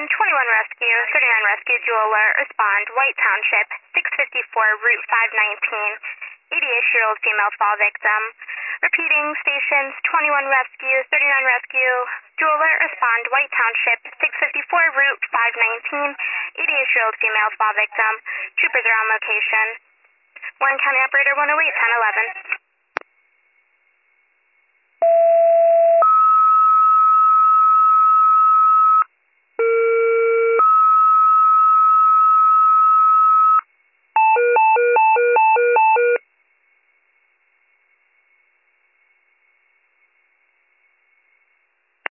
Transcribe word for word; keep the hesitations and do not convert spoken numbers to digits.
twenty-one Rescue, thirty-nine Rescue, dual alert, respond, White Township, six fifty-four, Route five nineteen, eighty-eight-year-old female fall victim. Repeating, stations, twenty-one Rescue, thirty-nine Rescue, dual alert, respond, White Township, six fifty-four, Route five nineteen, eighty-eight-year-old female fall victim. Troopers are on location. Warren County Operator one oh eight, ten eleven.